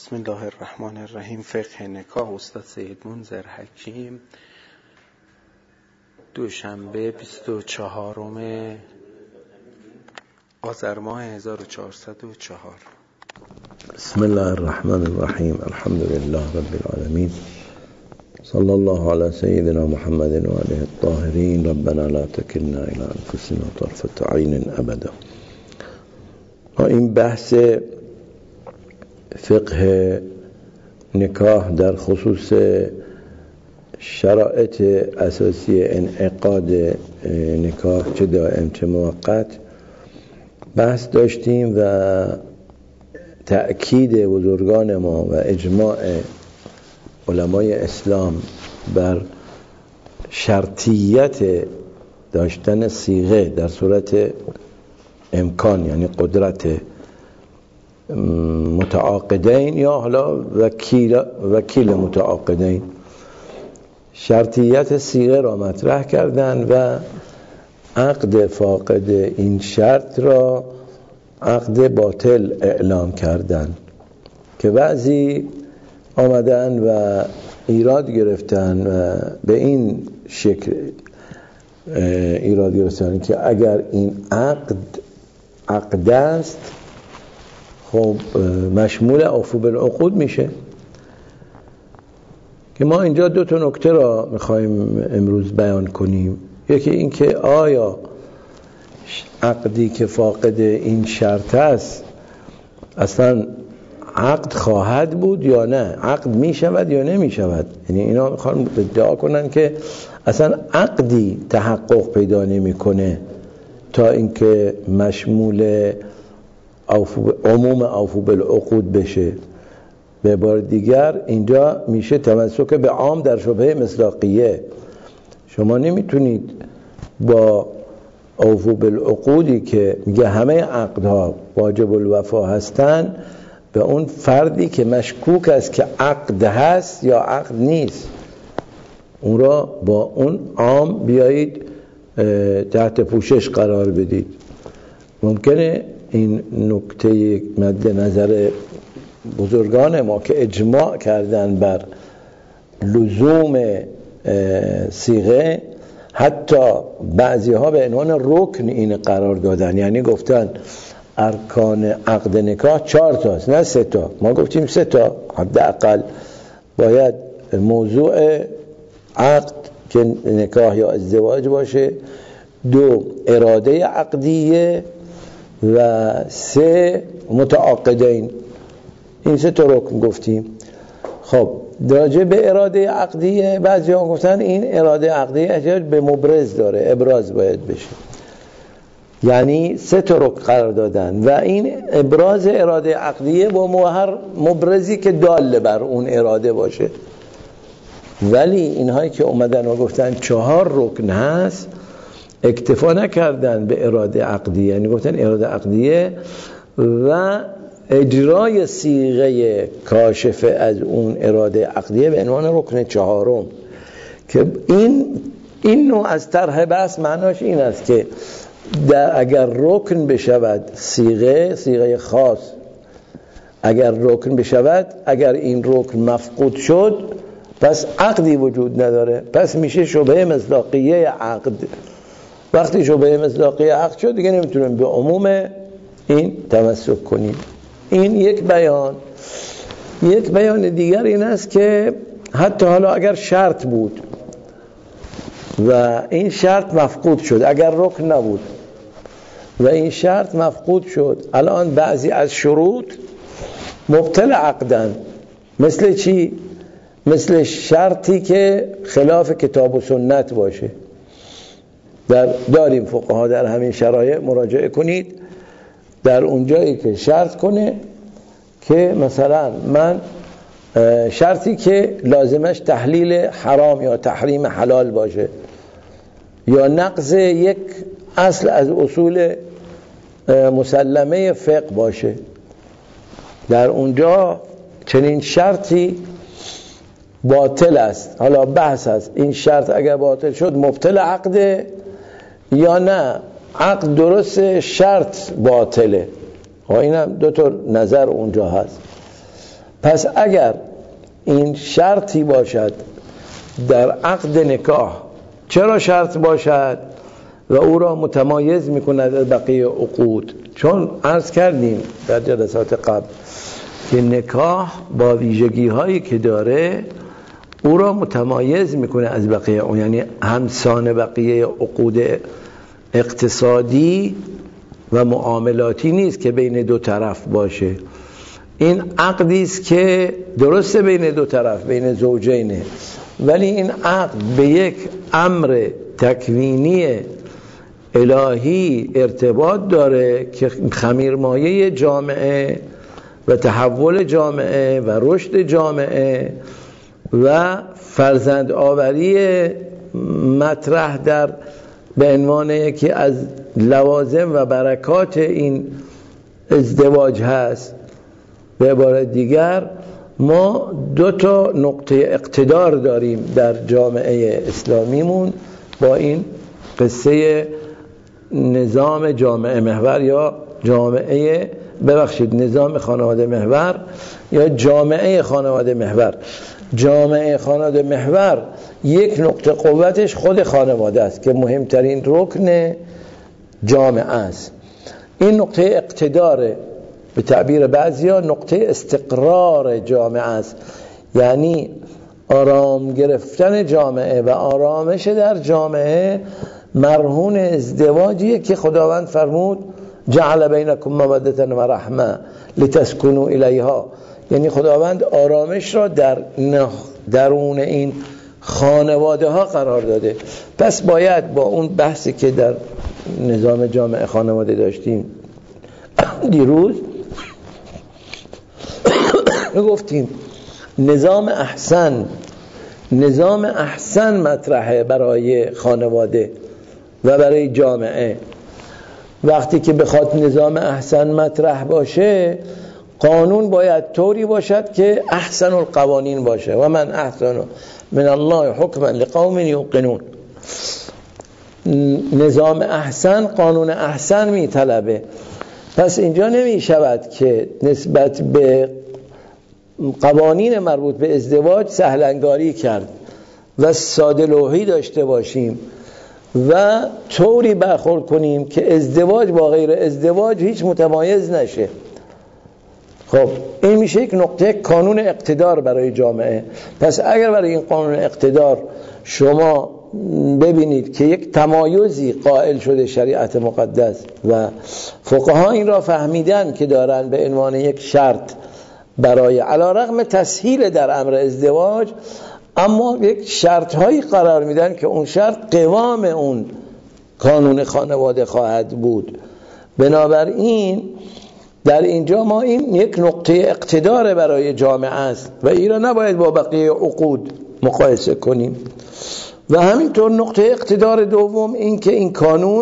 بسم الله الرحمن الرحیم. فقه نکاح استاد سید منذر حکیم، دوشنبه 24 آذر ماه 1404. بسم الله الرحمن الرحیم. الحمد لله رب العالمین، صلی الله علی سیدنا محمد و آله الطاهرین. ربنا لا تکلنا الی انفسنا طرفة عین ابدا. این بحث فقه نکاح در خصوص شرایط اساسی انعقاد نکاح، چه دائم چه موقت، بحث داشتیم و تأکید بزرگان ما و اجماع علمای اسلام بر شرطیت داشتن صیغه در صورت امکان، یعنی قدرت متعاقدین یا حالا وکیل متعاقدین، شرطیت صیغه را مطرح کردن و عقد فاقد این شرط را عقد باطل اعلام کردن که بعضی آمدن و ایراد گرفتن و به این شکل ایراد گرفتن که اگر این عقد است، خب مشمول اوفوا بالعقود میشه. که ما اینجا دو تا نکته را میخوایم امروز بیان کنیم. یکی این که آیا عقدی که فاقد این شرط است اصلا عقد خواهد بود یا نه، عقد میشود یا نمیشود. یعنی اینا میخوان ادعا کنن که اصلا عقدی تحقق پیدا نمیکنه تا اینکه مشمول عموم اوفوا بالعقود بشه. به عبارت دیگر اینجا میشه تمسک به عام در شبهه مصداقیه. شما نمیتونید با اوفوا بالعقودی که میگه همه عقدها واجب الوفا هستن به اون فردی که مشکوک است که عقد هست یا عقد نیست، اون را با اون عام بیایید تحت پوشش قرار بدید. ممکنه این نکته مد نظر بزرگان ما که اجماع کردن بر لزوم صیغه، حتی بعضی ها به عنوان رکن این قرار دادن، یعنی گفتن ارکان عقد نکاح 4 تاست نه 3 تا. ما گفتیم 3 تا حداقل باید موضوع عقد که نکاح یا ازدواج باشه، 2 اراده عقدیه و 3 متعاقدین. این 3 تا رکن گفتیم. خب راجع به اراده عقدیه بعضی ها گفتن این اراده عقدیه احتیاج به مبرز داره، ابراز باید بشه، یعنی 3 تا رکن قرار دادن و این ابراز اراده عقدیه با هر مبرزی که دال بر اون اراده باشه. ولی اینهایی که اومدن و گفتن 4 رکن هست اکتفا نکردن به اراده عقدیه، یعنی گفتن اراده عقدیه و اجرای صیغه کاشفه از اون اراده عقدیه به عنوان رکن 4م. که این نوع از طرح بحث معناش این است که اگر رکن بشود صیغه خاص، اگر رکن بشود، اگر این رکن مفقود شد پس عقدی وجود نداره، پس میشه شبهه مصداقیه عقد. وقتی شبهه مصداقیه عقد شد دیگه نمیتونیم به عموم این تمسک کنیم. این یک بیان. یک بیان دیگر این است که حتی حالا اگر شرط بود و این شرط مفقود شد، اگر رکن نبود و این شرط مفقود شد، الان بعضی از شروط مبطل عقدن. مثل چی؟ مثل شرطی که خلاف کتاب و سنت باشه. داریم فقها در همین شرایط مراجعه کنید، در اونجایی که شرط کنه که مثلا من شرطی که لازمش تحلیل حرام یا تحریم حلال باشه یا نقض یک اصل از اصول مسلمه فقه باشه، در اونجا چنین شرطی باطل است. حالا بحث است این شرط اگر باطل شد مبطل عقده یا نه، عقد درست شرط باطله. این هم 2 تا نظر اونجا هست. پس اگر این شرطی باشد در عقد نکاح، چرا شرط باشد و او را متمایز میکند از بقیه عقود؟ چون عرض کردیم در جلسات قبل که نکاح با ویژگی هایی که داره او را متمایز میکنه از بقیه، اون یعنی همسان بقیه عقود اقتصادی و معاملاتی نیست که بین دو طرف باشه. این عقدی است که درسته بین دو طرف، بین زوجینه، ولی این عقد به یک امر تکوینی الهی ارتباط داره که خمیرمایه جامعه و تحول جامعه و رشد جامعه و فرزند آوری مطرح در به عنوان یکی از لوازم و برکات این ازدواج هست. به عبارت دیگر ما دو تا نقطه اقتدار داریم در جامعه اسلامیمون با این قصه نظام جامعه محور یا نظام خانواده محور یا جامعه خانواده محور. جامعه خانواده محور یک نقطه قوتش خود خانواده است که مهمترین رکن جامعه است. این نقطه اقتدار به تعبیر بعضیا نقطه استقرار جامعه است، یعنی آرام گرفتن جامعه و آرامش در جامعه مرهون ازدواجیه که خداوند فرمود جعل بینکم مودة و رحمه لتسکنوا الیها، یعنی خداوند آرامش را در درون این خانواده ها قرار داده. پس باید با اون بحثی که در نظام جامعه خانواده داشتیم دیروز گفتیم نظام احسن مطرحه برای خانواده و برای جامعه. وقتی که بخواد نظام احسن مطرح باشه، قانون باید طوری باشد که احسن القوانین باشه. و من احسن من الله حکما لقوم یوقنون. نظام احسن قانون احسن می طلبه. پس اینجا نمی شود که نسبت به قوانین مربوط به ازدواج سهلنگاری کرد و ساده لوحی داشته باشیم و طوری برخورد کنیم که ازدواج با غیر ازدواج هیچ متمایز نشه. خب این میشه یک نقطه کانون اقتدار برای جامعه. پس اگر برای این قانون اقتدار شما ببینید که یک تمایزی قائل شده شریعت مقدس و فقها این را فهمیدن که دارن به عنوان یک شرط برای علی رغم تسهیل در امر ازدواج، اما یک شرط هایی قرار میدن که اون شرط قوام اون کانون خانواده خواهد بود. بنابراین در اینجا ما این یک نقطه اقتدار برای جامعه است و این را نباید با بقیه عقود مقایسه کنیم. و همینطور نقطه اقتدار دوم این که این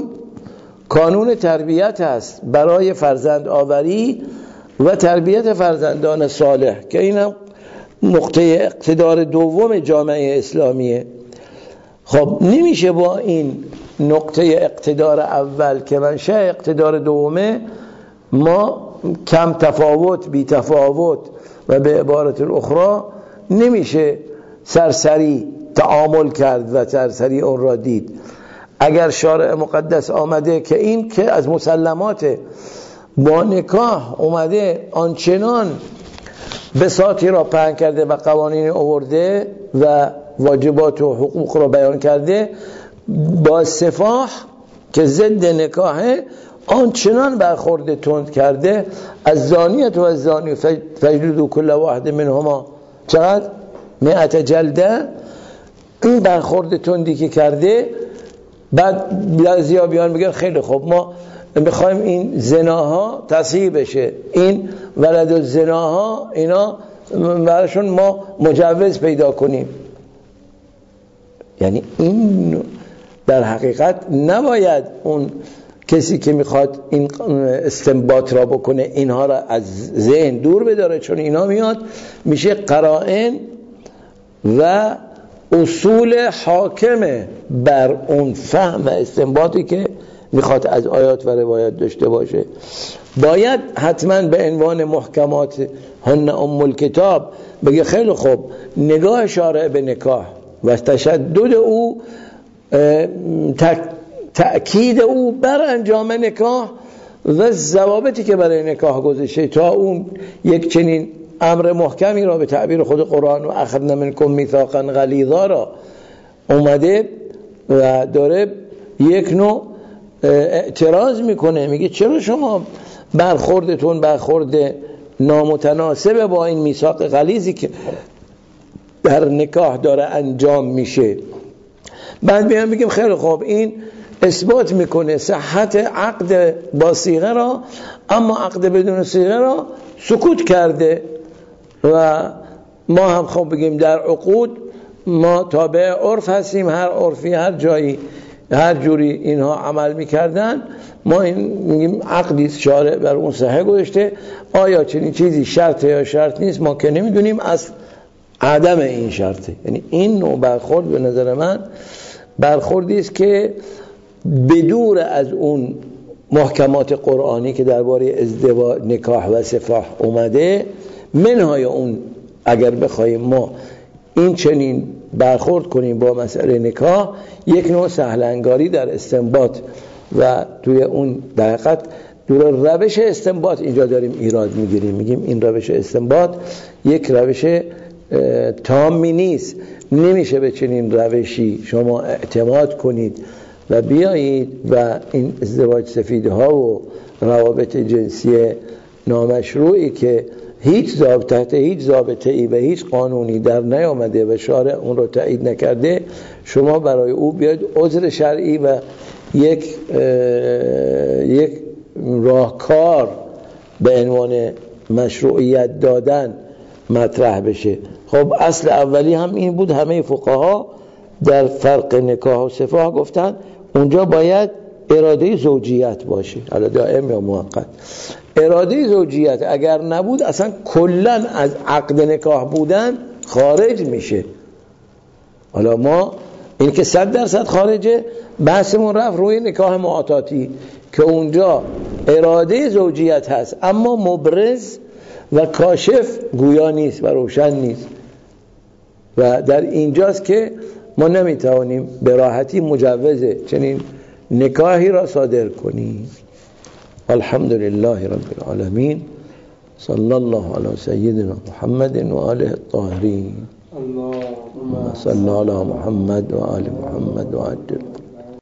کانون تربیت است برای فرزند آوری و تربیت فرزندان صالح، که این هم نقطه اقتدار دوم جامعه اسلامیه. خب نمیشه با این نقطه اقتدار اول که منشأ اقتدار دومه ما کم تفاوت بی تفاوت و به عبارت الاخرى نمیشه سرسری تعامل کرد و سرسری اون را دید. اگر شارع مقدس آمده که این که از مسلمات با نکاح اومده آنچنان بساطی را پهن کرده و قوانین آورده و واجبات و حقوق را بیان کرده، با سفاح که ضد نکاحه آنچنان برخورد تند کرده از زانیت و از زانی فجلدوا کل واحد منهما چقدر 100 جلده. این برخورد تندی که کرده، بعد بعضیا بیان میگن خیلی خوب ما میخوایم این زناها تصحیح بشه، این ولد الزناها اینا براشون ما مجوز پیدا کنیم. یعنی این در حقیقت نباید اون کسی که میخواد این استنباط را بکنه اینها را از ذهن دور بداره، چون اینا میاد میشه قرائن و اصول حاکمه بر اون فهم و استنباطی که میخواد از آیات و روایات داشته باشه. باید حتما به عنوان محکمات هن ام الکتاب بگه خیلی خوب نگاه شارع به نکاح و تشدد او، تأکید او بر انجام نکاح و ضوابطی که برای نکاح گذاشته تا اون یک چنین امر محکمی را به تعبیر خود قرآن و اخذنا منکم میثاقا غلیظا را اومده و داره یک نوع اعتراض میکنه، میگه چرا شما برخوردتون برخورد نامتناسب با این میثاق غلیظی که در نکاح داره انجام میشه. بعد میام میگیم خیلی خوب این اثبات میکنه صحت عقد با صیغه را، اما عقد بدون صیغه را سکوت کرده و ما هم خب بگیم در عقود ما تابع عرف هستیم، هر عرفی هر جایی هر جوری اینها عمل میکردن ما این میگیم عقدی شارع بر اون صحیح گذاشته. آیا چنین چیزی شرط یا شرط نیست ما که نمیدونیم، از عدم این شرطه. یعنی این نوع برخورد به نظر من برخوردی است که بدور از اون محکمات قرآنی که درباره ازدواج نکاح و سفاح اومده، منهای اون اگر بخوایم ما این چنین برخورد کنیم با مسئله نکاح، یک نوع سهلنگاری در استنباط و توی اون دقیقت دور روش استنباط اینجا داریم ایراد میگیریم. میگیم این روش استنباط یک روش تامی نیست، نمیشه به چنین روشی شما اعتماد کنید و بیایید و این ازدواج سفیدها و روابط جنسی نامشروعی که تحت هیچ ضابطه‌ای و هیچ قانونی در نیامده و شارع اون رو تایید نکرده، شما برای او بیاید عذر شرعی و یک راهکار به عنوان مشروعیت دادن مطرح بشه. خب اصل اولی هم این بود، همه فقها در فرق نکاح و سفاح گفتن اونجا باید اراده زوجیت باشه، حالا دائم یا موقت. اراده زوجیت اگر نبود اصلا کلن از عقد نکاح بودن خارج میشه. حالا ما این که 100% خارجه، بحثمون رفت روی نکاح معاطاتی که اونجا اراده زوجیت هست اما مبرز و کاشف گویا نیست و روشن نیست و در اینجاست که ما نمیتوانیم به راحتی مجوز چنین نکاحی را صادر کنیم. الحمدلله رب العالمین، صلی الله علی سیدنا محمد و آله الطاهرین. اللهم صل علی محمد و آل محمد و عجل